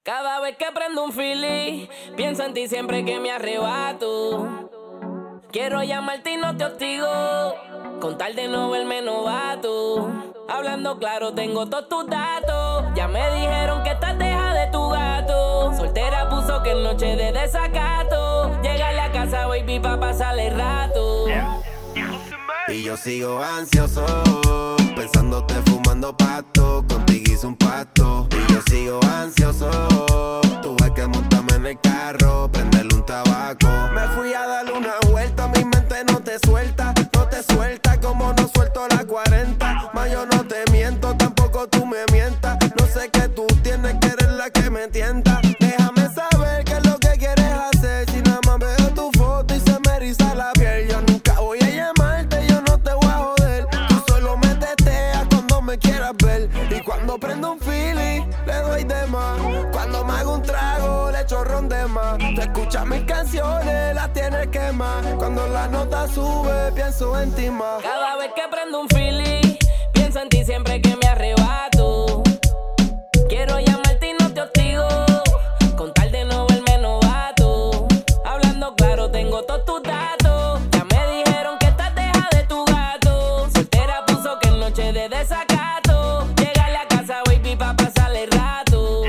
Cada vez que prendo un feeling, pienso en ti siempre que me arrebato. Quiero llamarte y no te hostigo, con tal de no verme novato. Hablando claro, tengo todos tus datos. Ya me dijeron que estás deja de tu gato. Soltera puso que es noche de desacato. Llega a la casa, baby, pa' pasarle el rato. Y yo sigo ansioso, pensándote fumando pasto. Contigo hice un pacto. Y yo sigo ansioso, tuve que montarme en el carro, prenderle un tabaco. Me fui a darle una vuelta, mi mente no te suelta. No te suelta como no suelto la 40. Mas yo no te miento, tampoco tú me mientas. No sé qué tú tienes, que eres la que me tienta. Déjame saber qué es lo que quieres hacer. Si nada más veo tu foto y se me eriza la piel. Yo nunca voy a llamarte, yo no te voy a joder. Tú solo me teteas cuando me quieras ver. Y cuando prendo un feeling, le doy de más. Cuando me hago un trago, le echo ron de más. Tú escuchas mis canciones, las tienes que más. Cuando la nota sube, pienso en ti más. Cada vez que prendo un feeling, pienso en ti siempre que me arrebato. Quiero llamarte y no te hostigo, con tal de no verme novato. Hablando claro, tengo todos tus datos. Ya me dijeron que estás deja de tu gato. Soltera puso que es noche de desacato. Llega a la casa, baby, pa' pasarle el rato.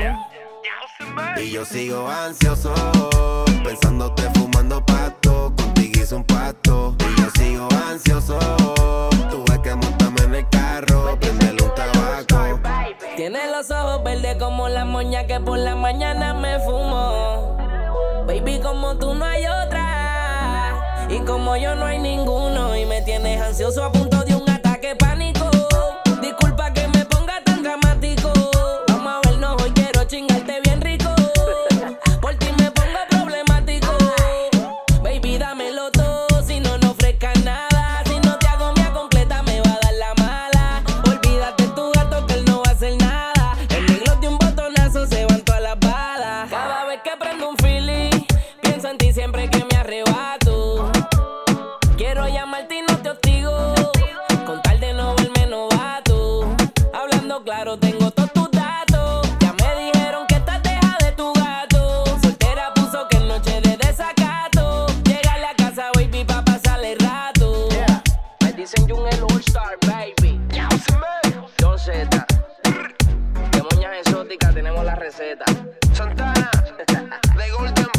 Y yo sigo ansioso, pensándote fumando pasto. Contigo hice un pacto. Y yo sigo ansioso, tuve que montarme en el carro, prenderle un tabaco. Tiene los ojos verdes como la moña que por la mañana me fumo. Baby, como tú no hay otra, y como yo no hay ninguno. Y me tienes ansioso a punto de un ataque pánico. Disculpa que me ponga tan dramático. Vamos a vernos hoy, quiero chingarte bien rico. Por ti me pongo problemático. Baby, dámelo todo, si no, no ofrezcas nada. Si no te hago mía completa, me va a dar la mala. Olvídate tu gato que él no va a hacer nada. En negro de un botonazo se van todas las balas. Cada vez que prendo un feeling, pienso en ti siempre que me arrebato. Quiero llamarte y no te hostigo, con tal de no verme novato. Hablando claro, tengo todos tus datos. Ya me dijeron que estás deja de tu gato. Soltera puso que es noche de desacato. Llega a la casa, baby, pa' pasarle el rato. Me dicen Jungel All Star, baby. Don Z. De moñas exóticas tenemos la receta. Santana, de Golden